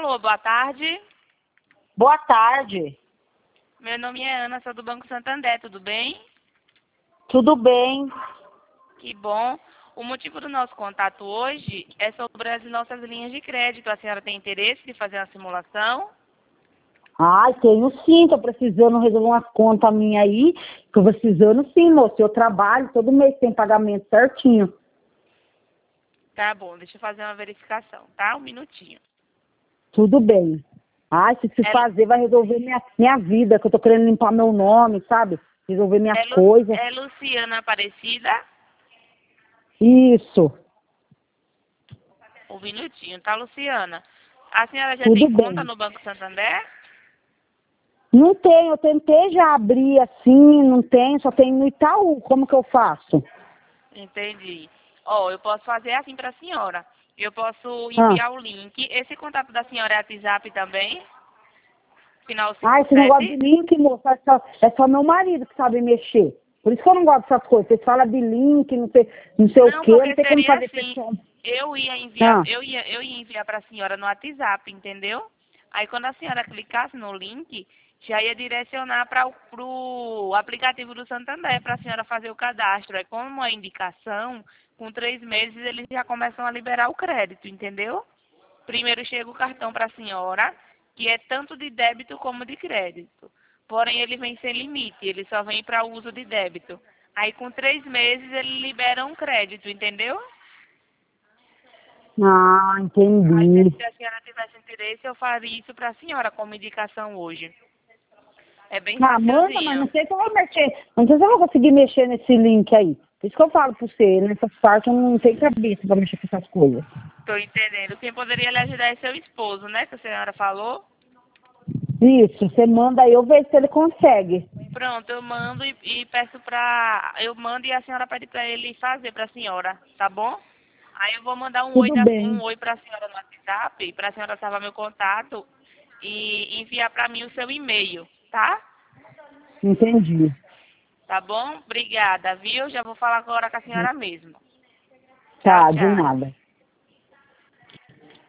Alô, boa tarde. Boa tarde. Meu nome é Ana, sou do Banco Santander, tudo bem? Tudo bem? Que bom. O motivo do nosso contato hoje é sobre as nossas linhas de crédito. A senhora tem interesse de fazer uma simulação? Ai, tenho sim, tô precisando resolver uma conta minha aí. Tô precisando sim, moço. Eu trabalho, todo mês tem pagamento certinho. Tá bom, deixa eu fazer uma verificação, tá? Um minutinho. Tudo bem. Ai, se É, fazer, vai resolver minha vida, que eu tô querendo limpar meu nome, sabe? Resolver minhas coisas. é Luciana Aparecida? Isso, Um minutinho, tá, Luciana? A senhora já tudo tem conta bem. no Banco Santander? Não tem, eu tentei já abrir assim, não tem, só tem no Itaú. Como que eu faço? Entendi. Ó, eu posso fazer assim para a senhora. Eu posso Ah. enviar o link. Esse contato da senhora é WhatsApp também? Final Ah, esse negócio de 57? link, moça, é só meu marido que sabe mexer. Por isso que eu não gosto dessas coisas. Vocês falam de link, não sei o Não, quê, não porque tem como seria fazer assim. pessoal. Eu ia enviar, Ah, eu ia enviar para a senhora no WhatsApp, entendeu? Aí quando a senhora clicasse no link, já ia direcionar para o aplicativo do Santander para a senhora fazer o cadastro. Aí como uma indicação, com 3 meses eles já começam a liberar o crédito, entendeu? Primeiro chega o cartão para a senhora, que é tanto de débito como de crédito. Porém, ele vem sem limite, ele só vem para uso de débito. Aí, com 3 meses, ele libera um crédito, entendeu? Aí, entendi. se a senhora tivesse interesse, eu faria isso para a senhora como indicação hoje. É bem Ah, manda, mas não facilzinho. sei se eu vou mexer. Não sei se eu vou conseguir mexer nesse link aí. Por isso que eu falo pra você, nessas partes eu não tenho cabeça pra mexer com essas coisas. Estou entendendo. Quem poderia lhe ajudar é seu esposo, né? Que a senhora falou. Isso, você manda aí, eu vejo se ele consegue. Pronto, eu mando e peço pra. Eu mando e a senhora pede pra ele fazer pra senhora, tá bom? Aí eu vou mandar Tudo um bem, oi pra senhora no WhatsApp, pra senhora salvar meu contato e enviar pra mim o seu e-mail, tá? entendi. Tá bom? Obrigada, viu? Já vou falar agora com a senhora mesmo. Tchau, Tá, de tchau. nada.